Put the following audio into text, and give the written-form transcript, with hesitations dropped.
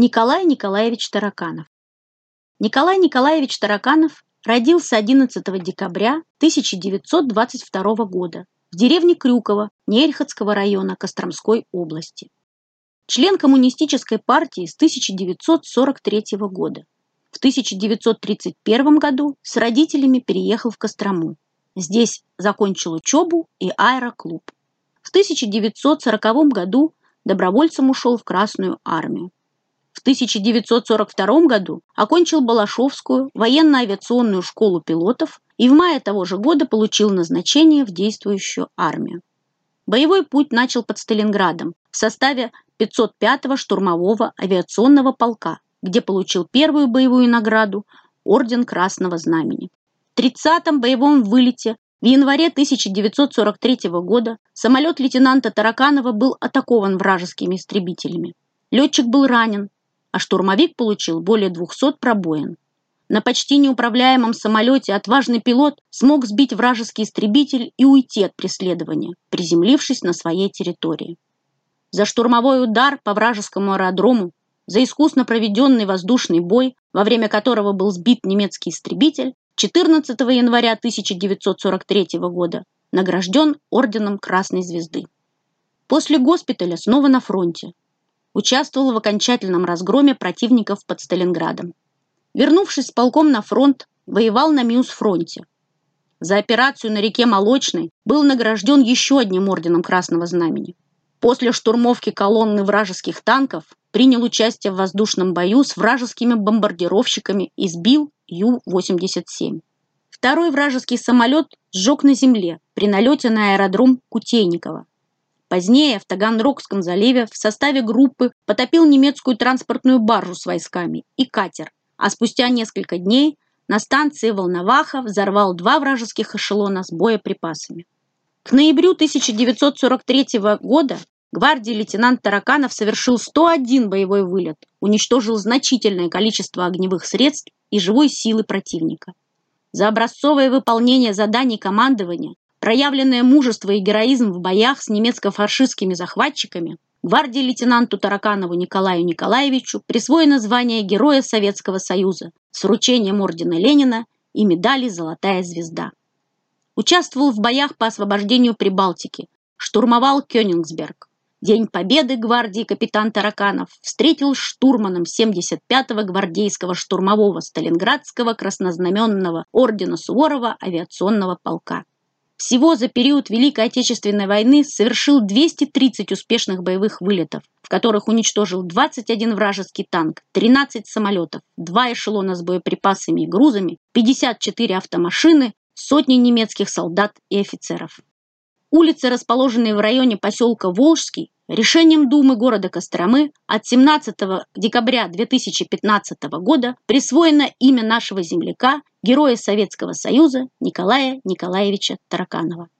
Николай Николаевич Тараканов. Николай Николаевич Тараканов родился 11 декабря 1922 года в деревне Крюково Нерехотского района Костромской области. Член коммунистической партии с 1943 года. В 1931 году с родителями переехал в Кострому. Здесь закончил учебу и аэроклуб. В 1940 году добровольцем ушел в Красную армию. В 1942 году окончил Балашовскую военно-авиационную школу пилотов и в мае того же года получил назначение в действующую армию. Боевой путь начал под Сталинградом в составе 505-го штурмового авиационного полка, где получил первую боевую награду – Орден Красного Знамени. В 30-м боевом вылете в январе 1943 года самолет лейтенанта Тараканова был атакован вражескими истребителями. Летчик был ранен, а штурмовик получил более 200 пробоин. На почти неуправляемом самолете отважный пилот смог сбить вражеский истребитель и уйти от преследования, приземлившись на своей территории. За штурмовой удар по вражескому аэродрому, за искусно проведенный воздушный бой, во время которого был сбит немецкий истребитель, 14 января 1943 года награжден орденом Красной Звезды. После госпиталя снова на фронте. Участвовал в окончательном разгроме противников под Сталинградом. Вернувшись с полком на фронт, воевал на Миусфронте. За операцию на реке Молочной был награжден еще одним орденом Красного Знамени. После штурмовки колонны вражеских танков принял участие в воздушном бою с вражескими бомбардировщиками и сбил Ю-87. Второй вражеский самолет сжег на земле при налете на аэродром Кутейниково. Позднее в Таганрогском заливе в составе группы потопил немецкую транспортную баржу с войсками и катер, а спустя несколько дней на станции Волноваха взорвал 2 вражеских эшелона с боеприпасами. К ноябрю 1943 года гвардии лейтенант Тараканов совершил 101 боевой вылет, уничтожил значительное количество огневых средств и живой силы противника. За образцовое выполнение заданий командования, проявленное мужество и героизм в боях с немецко-фашистскими захватчиками, гвардии лейтенанту Тараканову Николаю Николаевичу присвоено звание Героя Советского Союза с вручением ордена Ленина и медали «Золотая звезда». Участвовал в боях по освобождению Прибалтики, штурмовал Кёнигсберг. День Победы гвардии капитан Тараканов встретил штурманом 75-го гвардейского штурмового Сталинградского краснознаменного ордена Суворова авиационного полка. Всего за период Великой Отечественной войны совершил 230 успешных боевых вылетов, в которых уничтожил 21 вражеский танк, 13 самолетов, 2 эшелона с боеприпасами и грузами, 54 автомашины, сотни немецких солдат и офицеров. Улицы, расположенные в районе поселка Волжский, решением Думы города Костромы от 17 декабря 2015 года присвоено имя нашего земляка, Героя Советского Союза Николая Николаевича Тараканова.